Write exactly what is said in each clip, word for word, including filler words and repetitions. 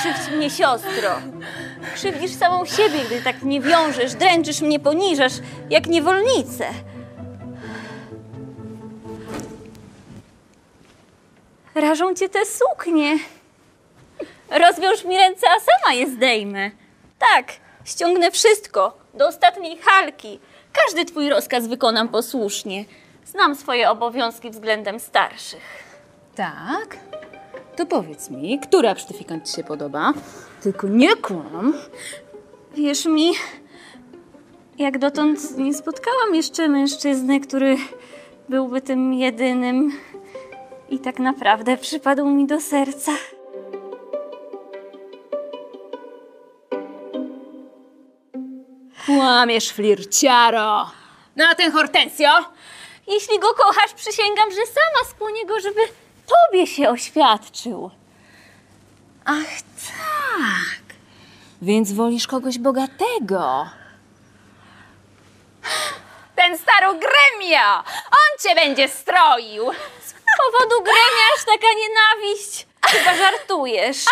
krzywdź mnie, siostro. Krzywdzisz samą siebie, gdy tak mnie wiążesz, dręczysz mnie, poniżasz, jak niewolnicę. Rażą cię te suknie. Rozwiąż mi ręce, a sama je zdejmę. Tak, ściągnę wszystko, do ostatniej halki. Każdy twój rozkaz wykonam posłusznie. Znam swoje obowiązki względem starszych. Tak? To powiedz mi, która sztyfikant ci się podoba? Tylko nie kłam. Wierz mi, jak dotąd nie spotkałam jeszcze mężczyzny, który byłby tym jedynym i tak naprawdę przypadł mi do serca. Kłamiesz, flirciaro! No a ten Hortensio? Jeśli go kochasz, przysięgam, że sama skłonię go, żeby tobie się oświadczył. Ach tak, więc wolisz kogoś bogatego. Ten starogremia! On cię będzie stroił! Z powodu gremia aż taka nienawiść. Chyba żartujesz.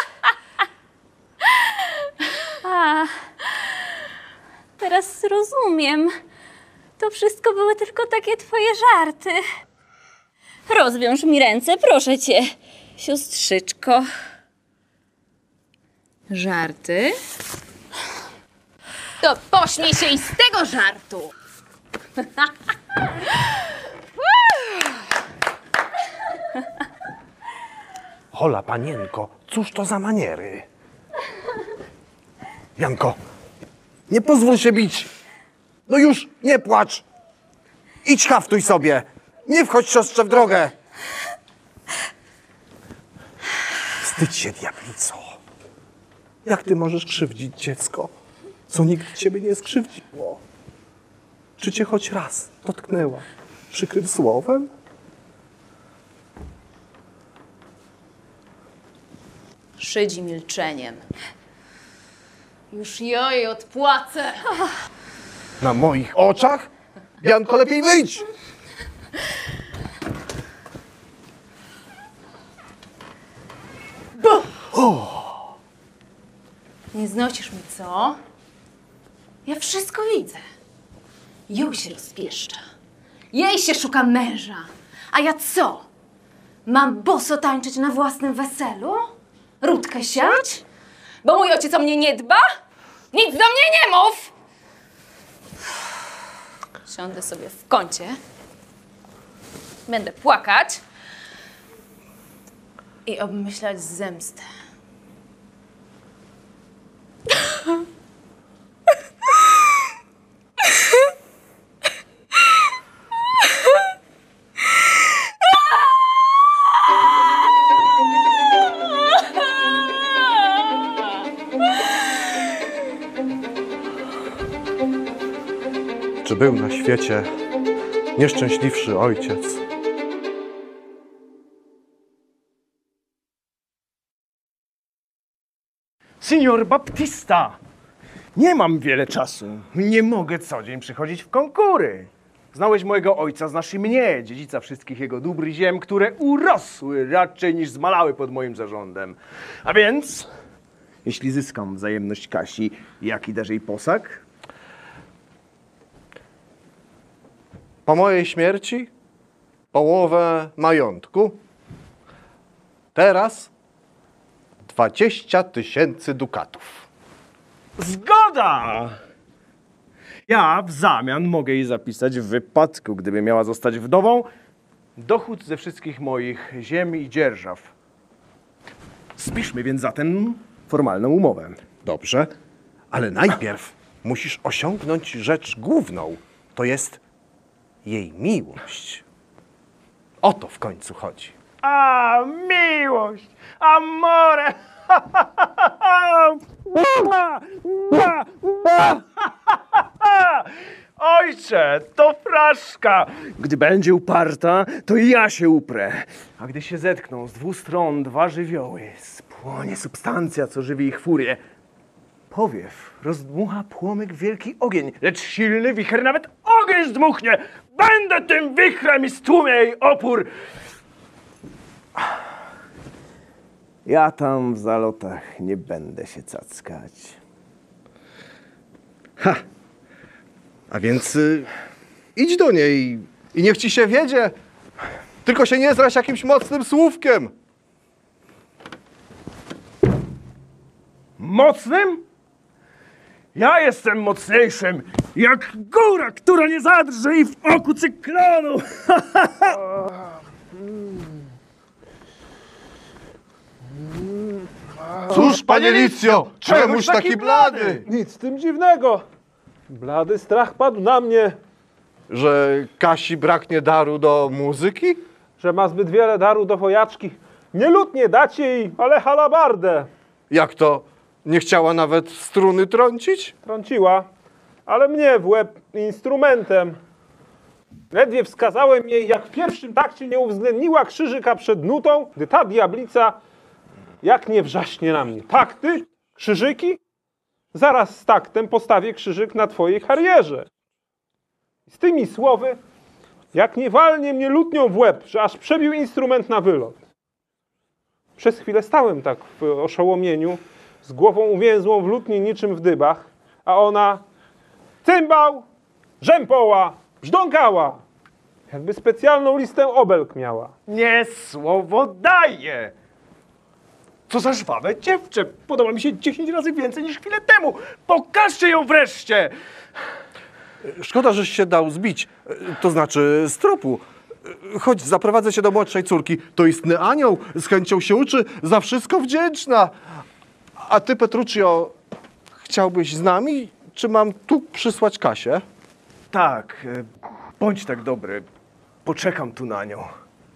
A, teraz rozumiem. To wszystko były tylko takie twoje żarty. Rozwiąż mi ręce, proszę cię, siostrzyczko. Żarty? To pośmiej się i z tego żartu. Hola, panienko, cóż to za maniery? Janko, nie pozwól się bić. No już, nie płacz. Idź haftuj sobie. Nie wchodź siostrze w drogę. Wstydź się, diablico. Jak ty możesz krzywdzić dziecko, co nigdy ciebie nie skrzywdziło? Czy cię choć raz dotknęła przykrym słowem? Szydzi milczeniem. Już ja jej odpłacę. Na moich oczach? Janko, lepiej wyjdź! Nie znosisz mi, co? Ja wszystko widzę. Ją się rozpieszcza. Jej się szuka męża. A ja co? Mam boso tańczyć na własnym weselu? Rutkę siać? Bo mój ojciec o mnie nie dba? Nic do mnie nie mów! Siądę sobie w kącie. Będę płakać. I obmyślać zemstę. Czy był na świecie nieszczęśliwszy ojciec? Signor Baptista! Nie mam wiele czasu. Nie mogę co dzień przychodzić w konkury. Znałeś mojego ojca, znasz i mnie, dziedzica wszystkich jego dóbr i ziem, które urosły raczej niż zmalały pod moim zarządem. A więc, jeśli zyskam wzajemność Kasi, jaki dasz jej posag? Po mojej śmierci połowę majątku. Teraz dwadzieścia tysięcy dukatów. Zgoda! Ja w zamian mogę jej zapisać w wypadku, gdyby miała zostać wdową, dochód ze wszystkich moich ziem i dzierżaw. Spiszmy więc zatem formalną umowę. Dobrze, ale najpierw musisz osiągnąć rzecz główną, to jest jej miłość. O to w końcu chodzi. A, miłość! Amore! Ojcze, to fraszka! Gdy będzie uparta, to i ja się uprę. A gdy się zetkną z dwóch stron dwa żywioły, spłonie substancja, co żywi ich furię. Powiew rozdmucha płomyk wielki ogień, lecz silny wicher nawet ogień zdmuchnie! Będę tym wichrem i stłumię jej opór! Ja tam w zalotach nie będę się cackać. Ha! A więc y, idź do niej i niech ci się wiedzie. Tylko się nie zraź jakimś mocnym słówkiem. Mocnym? Ja jestem mocniejszym, jak góra, która nie zadrży i w oku cyklonu. Cóż, panie Licjo, czemuś taki blady? Nic z tym dziwnego. Blady strach padł na mnie, Że Kasi braknie daru do muzyki? że ma zbyt wiele daru do wojaczki. Nie lutnie dać jej, ale halabardę. Jak to? Nie chciała nawet struny trącić? Trąciła, ale mnie w łeb instrumentem. Ledwie wskazałem jej, jak w pierwszym takcie nie uwzględniła krzyżyka przed nutą, gdy ta diablica jak nie wrzaśnie na mnie. Takty? Krzyżyki? Zaraz z taktem postawię krzyżyk na twojej karierze. Z tymi słowy, jak nie walnie mnie lutnią w łeb, że aż przebił instrument na wylot. Przez chwilę stałem tak w oszołomieniu, z głową uwięzłą w lutni niczym w dybach, a ona cymbał, rzępoła, brzdąkała, jakby specjalną listę obelg miała. Nie słowo daję. Co za żwawe dziewczę. Podoba mi się dziesięć razy więcej niż chwilę temu. Pokażcie ją wreszcie. Szkoda, żeś się dał zbić, to znaczy z tropu. Chodź, zaprowadzę cię do młodszej córki. To istny anioł, z chęcią się uczy, za wszystko wdzięczna. A ty, Petruccio, chciałbyś z nami, czy mam tu przysłać Kasię? Tak, e, bądź tak dobry. Poczekam tu na nią.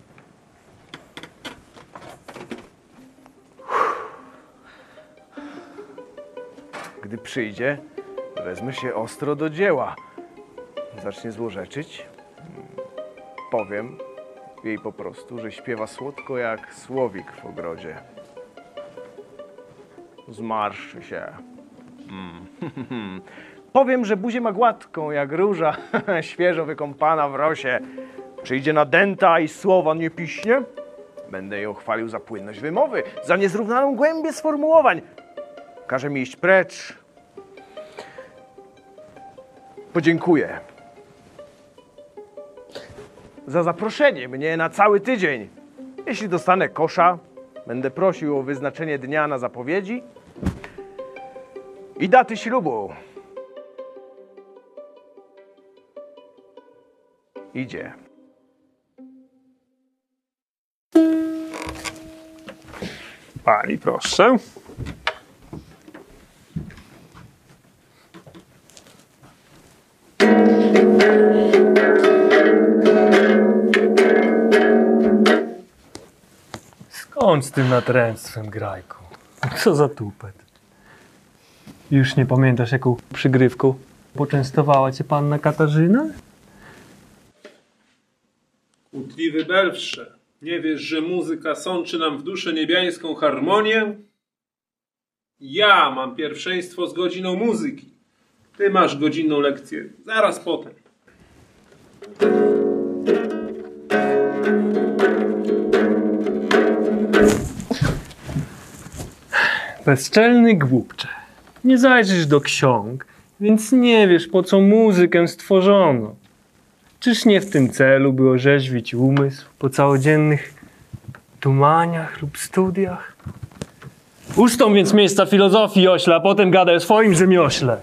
Gdy przyjdzie, wezmę się ostro do dzieła. Zacznie złorzeczyć. Powiem jej po prostu, że śpiewa słodko jak słowik w ogrodzie. Zmarszczy się. Mm. Powiem, że buzię ma gładką jak róża, świeżo wykąpana w rosie. Przyjdzie nadęta i słowa nie piśnie. Będę ją chwalił za płynność wymowy, za niezrównaną głębię sformułowań. Każe mi iść precz. Podziękuję za zaproszenie mnie na cały tydzień. Jeśli dostanę kosza, będę prosił o wyznaczenie dnia na zapowiedzi i daty ślubu. Idzie. Pani, proszę. Skąd z tym natręctwem, Grajku? Co za tupet. Już nie pamiętasz, jaką przygrywką poczęstowała cię panna Katarzyna? Kłótliwy Belfrze, nie wiesz, że muzyka sączy nam w duszę niebiańską harmonię? Ja mam pierwszeństwo z godziną muzyki. Ty masz godzinną lekcję zaraz potem. Bezczelny głupcze. Nie zajrzysz do ksiąg, więc nie wiesz, po co muzykę stworzono. Czyż nie w tym celu, by orzeźwić umysł po całodziennych tumaniach lub studiach? Ustąp więc miejsca filozofii, ośle, a potem gadaj o swoim rzemiośle.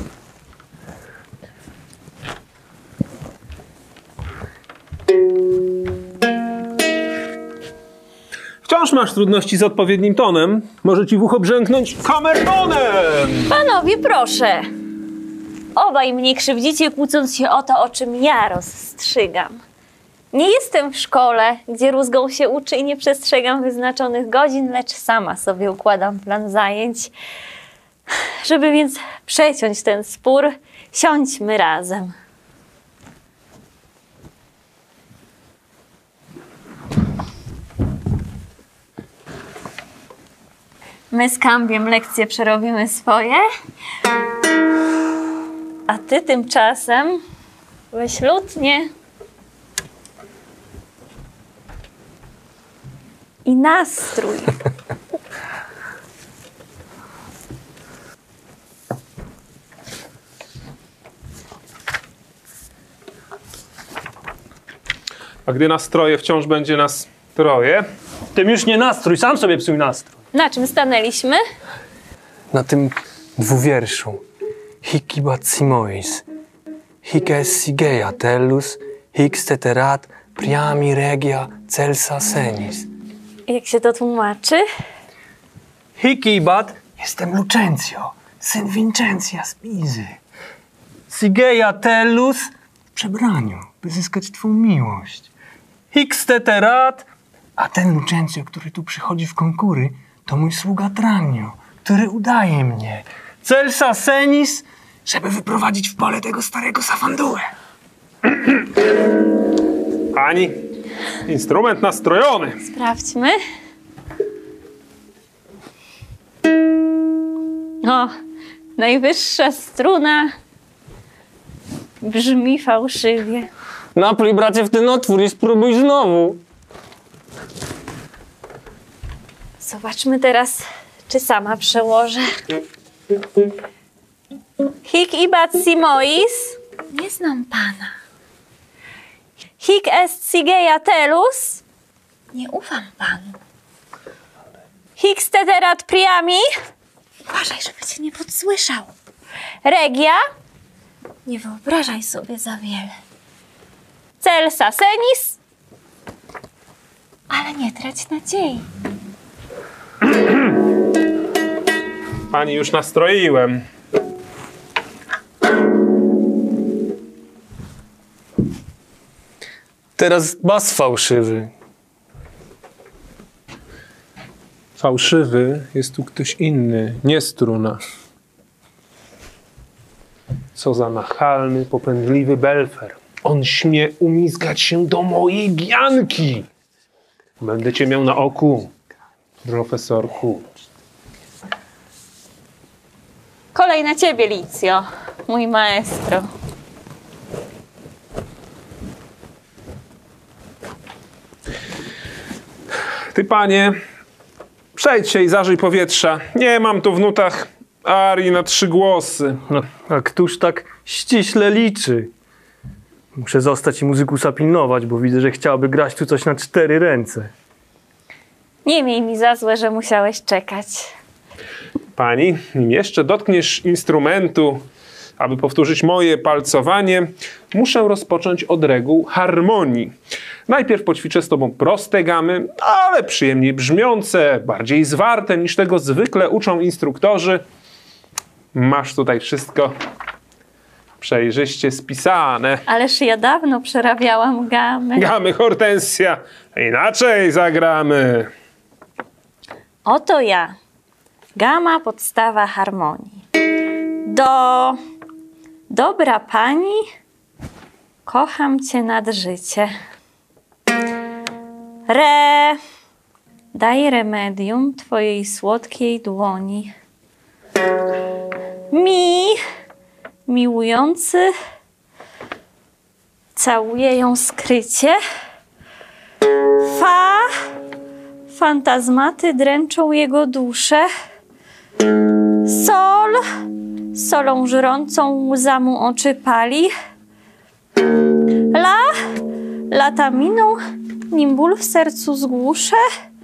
Wciąż masz trudności z odpowiednim tonem. Może ci w ucho brzęknąć kamertonem! Panowie, proszę. Obaj mnie krzywdzicie, kłócąc się o to, o czym ja rozstrzygam. Nie jestem w szkole, gdzie rózgą się uczy i nie przestrzegam wyznaczonych godzin, lecz sama sobie układam plan zajęć. Żeby więc przeciąć ten spór, siądźmy razem. My z Kambiem lekcje przerobimy swoje, a ty tymczasem weź lutnię i nastrój. A gdy nastroje wciąż będzie nas troje, Tym już nie nastrój, sam sobie psuj nastrój. Na czym stanęliśmy? Na tym dwuwierszu. Hic ibat simois, hic es sigeia tellus, hic steterat priami regia celsa senis. Jak się to tłumaczy? Hic ibat jestem Lucencio, syn Vincentia z Pizy. Sigeia tellus w przebraniu, by zyskać twą miłość. Hic steterat, a ten Lucencio, który tu przychodzi w konkury, to mój sługa Tranio, który udaje mnie. Celsa senis, żeby wyprowadzić w pole tego starego Safandułę. pani, instrument nastrojony. Sprawdźmy. O, najwyższa struna brzmi fałszywie. Napluj, bracie, w ten otwór i spróbuj znowu. Zobaczmy teraz, czy sama przełożę. Hic ibat simois. Nie znam pana. Hic est sigeia tellus. Nie ufam panu. Hic steterat priami. Uważaj, żeby cię nie podsłyszał. Regia. Nie wyobrażaj sobie za wiele. Celsa senis. Ale nie trać nadziei. Pani, już nastroiłem. Teraz bas fałszywy. Fałszywy jest tu ktoś inny, nie struna. Co za nachalny, popędliwy belfer. On śmie umizgać się do mojej Bianki. Będę cię miał na oku, profesorku. Kolej na ciebie, Licjo, mój maestro. Ty, panie, przejdź się i zażyj powietrza. Nie mam tu w nutach arii na trzy głosy. No, a któż tak ściśle liczy? Muszę zostać i muzykusa pilnować, bo widzę, że chciałaby grać tu coś na cztery ręce. Nie miej mi za złe, że musiałeś czekać. Pani, nim jeszcze dotkniesz instrumentu, aby powtórzyć moje palcowanie, muszę rozpocząć od reguł harmonii. Najpierw poćwiczę z tobą proste gamy, ale przyjemniej brzmiące, bardziej zwarte niż tego zwykle uczą instruktorzy. Masz tutaj wszystko przejrzyście spisane. Ależ ja dawno przerabiałam gamy. Gamy, Hortensja, inaczej zagramy. Oto ja. Gama, podstawa harmonii. Do... Dobra pani, kocham cię nad życie. Re... Daj remedium twojej słodkiej dłoni. Mi... Miłujący... Całuje ją skrycie. Fa... Fantazmaty dręczą jego duszę. Sol, solą żrącą łza mu oczy pali. La, lata miną, nim ból w sercu zgłuszę.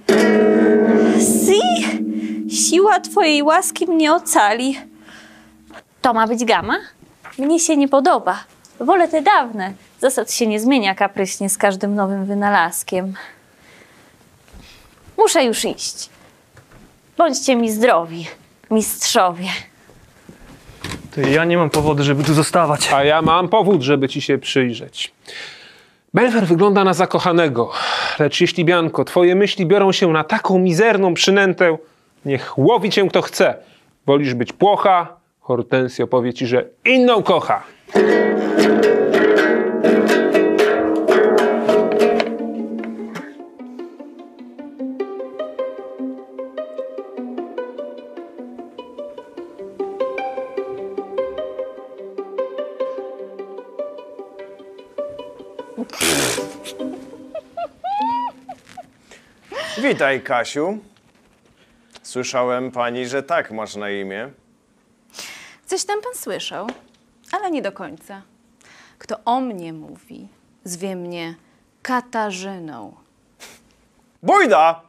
Si, siła twojej łaski mnie ocali. To ma być gama? Mnie się nie podoba. Wolę te dawne. Zasad się nie zmienia kapryśnie z każdym nowym wynalazkiem. Muszę już iść. Bądźcie mi zdrowi, mistrzowie. Ty, ja nie mam powodu, żeby tu zostawać. A ja mam powód, żeby ci się przyjrzeć. Belfer wygląda na zakochanego, lecz jeśli, Bianko, twoje myśli biorą się na taką mizerną przynętę, niech łowi cię kto chce. Wolisz być płocha, Hortensio powie ci, że inną kocha. Witaj, Kasiu. Słyszałem pani, że tak masz na imię. Coś tam pan słyszał, ale nie do końca. Kto o mnie mówi, zwie mnie Katarzyną. Bójda!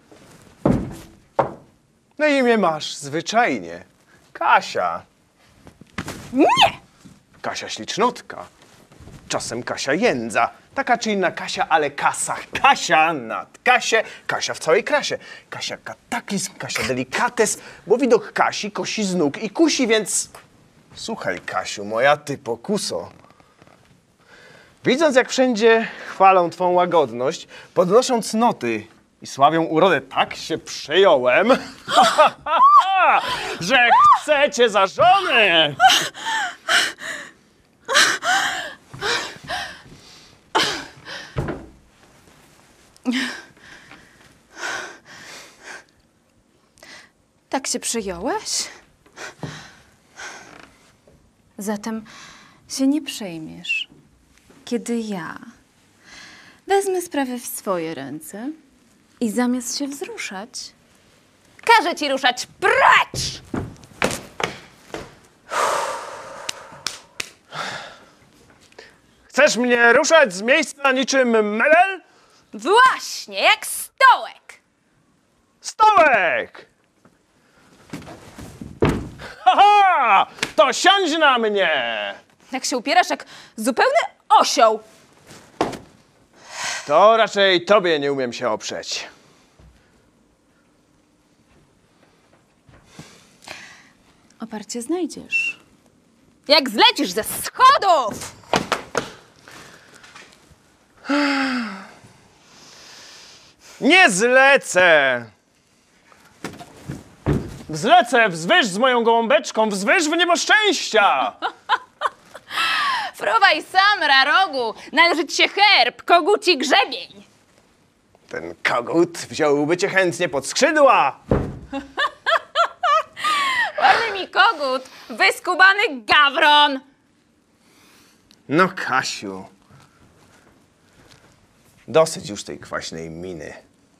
Na imię masz zwyczajnie. Kasia. Nie! Kasia Ślicznotka. Czasem Kasia Jędza. Taka czy inna Kasia, ale kasa. Kasia nad Kasię. Kasia w całej krasie. Kasia kataklizm, Kasia delikates, bo widok Kasi kosi z nóg i kusi, więc... Słuchaj, Kasiu, moja ty pokuso. Widząc, jak wszędzie chwalą twą łagodność, podnoszą cnoty i sławią urodę, tak się przejąłem, że chcę cię za żonę! Tak się przyjąłeś? Zatem się nie przejmiesz, kiedy ja wezmę sprawę w swoje ręce i zamiast się wzruszać, każę ci ruszać precz! Chcesz mnie ruszać z miejsca niczym medal? Właśnie, jak stołek! Stołek! Haha! To siądź na mnie! Jak się upierasz jak zupełny osioł. To raczej tobie nie umiem się oprzeć. Oparcie znajdziesz. Jak zlecisz ze schodów! Nie zlecę! Zlecę wzwyż z moją gołąbeczką, wzwyż w niebo szczęścia! Fruwaj sam, rarogu! Należy ci się herb, koguci grzebień! Ten kogut wziąłby cię chętnie pod skrzydła! Ładny mi kogut, wyskubany gawron! No, Kasiu. Dosyć już tej kwaśnej miny.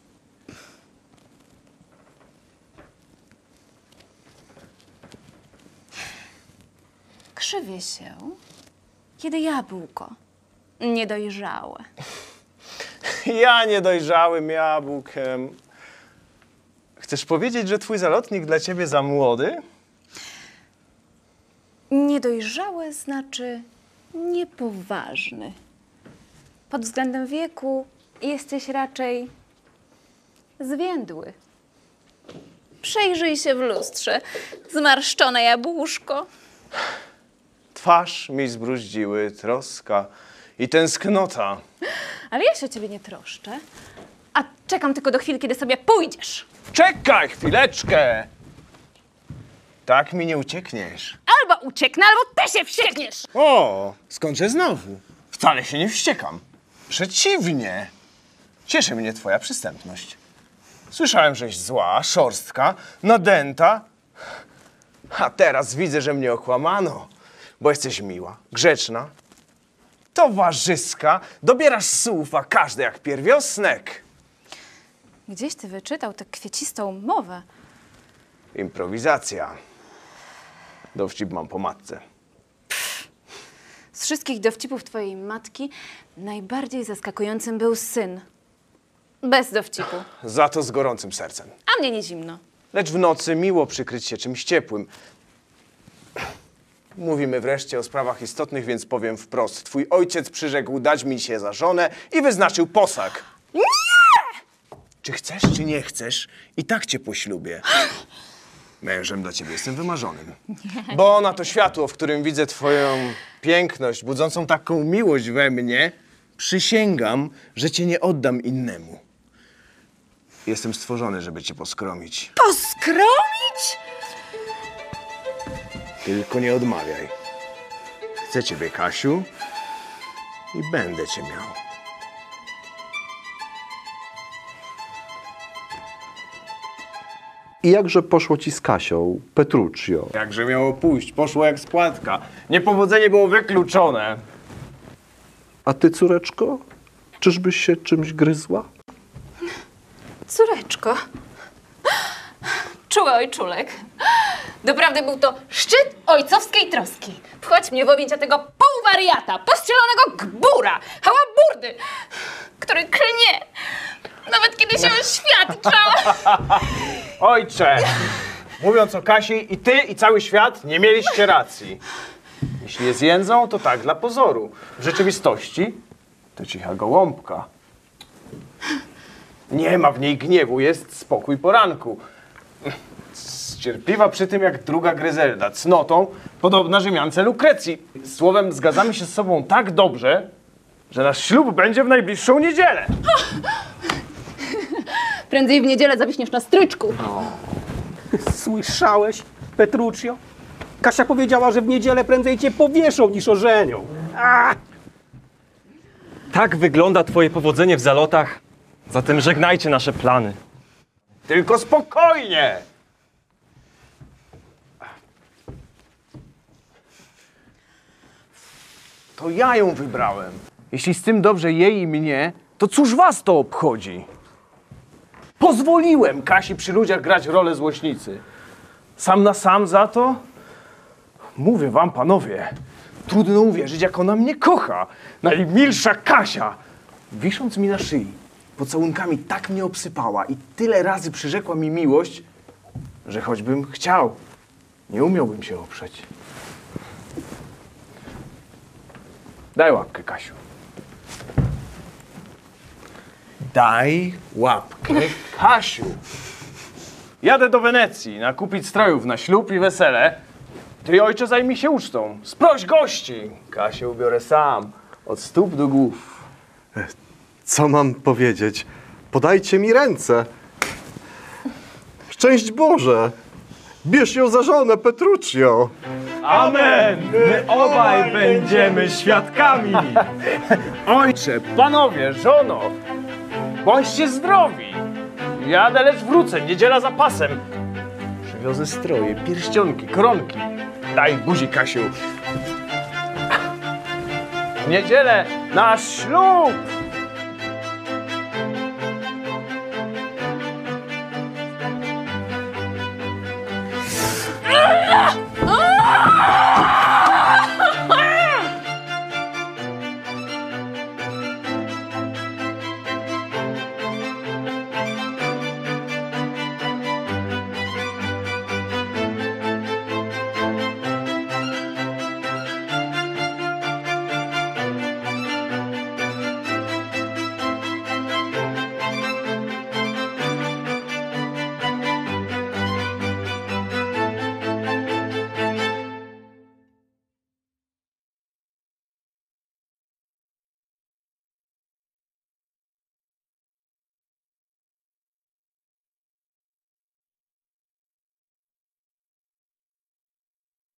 Krzywię się, kiedy jabłko niedojrzałe. Ja niedojrzałym jabłkiem. Chcesz powiedzieć, że twój zalotnik dla ciebie za młody? Niedojrzałe znaczy niepoważny. Pod względem wieku jesteś raczej zwiędły. Przejrzyj się w lustrze, zmarszczone jabłuszko. Twarz mi zbruździły troska i tęsknota. Ale ja się o ciebie nie troszczę, a czekam tylko do chwili, kiedy sobie pójdziesz. Czekaj chwileczkę! Tak mi nie uciekniesz. Albo ucieknę, albo ty się wściekniesz. O, skądże znowu? Wcale się nie wściekam. Przeciwnie. Cieszy mnie twoja przystępność. Słyszałem, żeś zła, szorstka, nadęta. A teraz widzę, że mnie okłamano, bo jesteś miła, grzeczna, towarzyska, dobierasz słów, a każdy jak pierwiosnek. Gdzieś ty wyczytał tę kwiecistą mowę. Improwizacja. Dowcip mam po matce. Z wszystkich dowcipów twojej matki najbardziej zaskakującym był syn. Bez dowcipu. Za to z gorącym sercem. A mnie nie zimno. Lecz w nocy miło przykryć się czymś ciepłym. Mówimy wreszcie o sprawach istotnych, więc powiem wprost. Twój ojciec przyrzekł dać mi się za żonę i wyznaczył posag. Nie! Czy chcesz, czy nie chcesz, i tak cię poślubię. Mężem dla ciebie jestem wymarzonym. Nie. Bo na to światło, w którym widzę twoją piękność, budzącą taką miłość we mnie, przysięgam, że cię nie oddam innemu. Jestem stworzony, żeby cię poskromić. Poskromić? Tylko nie odmawiaj. Chcę ciebie, Kasiu, i będę cię miał. I jakże poszło ci z Kasią, Petruccio? Jakże miało pójść? Poszło jak spłatka. Niepowodzenie było wykluczone. A ty, córeczko? Czyżbyś się czymś gryzła? Córeczko. Czuły ojczulek. Doprawdy był to szczyt ojcowskiej troski. Wchodź mnie w objęcia tego półwariata, postrzelonego gbura, hałaburdy. który klnie, nawet kiedy się oświadcza. Ojcze, mówiąc o Kasi, i ty, i cały świat nie mieliście racji. Jeśli jest jędzą, to tak, dla pozoru. W rzeczywistości to cicha gołąbka. Nie ma w niej gniewu, jest spokój poranku. Cierpliwa przy tym jak druga Gryzelda, cnotą podobna Rzymiance Lukrecji. Słowem, zgadzamy się z sobą tak dobrze, że nasz ślub będzie w najbliższą niedzielę. Prędzej w niedzielę zawiśniesz na stryczku. Słyszałeś, Petruccio? Kasia powiedziała, że w niedzielę prędzej cię powieszą niż ożenią. A! Tak wygląda twoje powodzenie w zalotach, zatem żegnajcie nasze plany. Tylko spokojnie! To ja ją wybrałem. Jeśli z tym dobrze jej i mnie, to cóż was to obchodzi? Pozwoliłem Kasi przy ludziach grać rolę złośnicy. Sam na sam za to? Mówię wam, panowie, trudno uwierzyć, jak ona mnie kocha. Najmilsza Kasia! Wisząc mi na szyi, pocałunkami tak mnie obsypała i tyle razy przyrzekła mi miłość, że choćbym chciał, nie umiałbym się oprzeć. Daj łapkę, Kasiu. Daj łapkę, Kasiu. Jadę do Wenecji nakupić strojów na ślub i wesele. Ty, ojcze, zajmij się ucztą. Sproś gości. Kasię ubiorę sam, od stóp do głów. Co mam powiedzieć? Podajcie mi ręce. Szczęść Boże! Bierz ją za żonę, Petruccio! Amen! My obaj będziemy świadkami! Ojcze, panowie, żono, bądźcie zdrowi. Jadę, lecz wrócę, niedziela za pasem. Przywiozę stroje, pierścionki, koronki. Daj buzi, Kasiu. W niedzielę nasz ślub!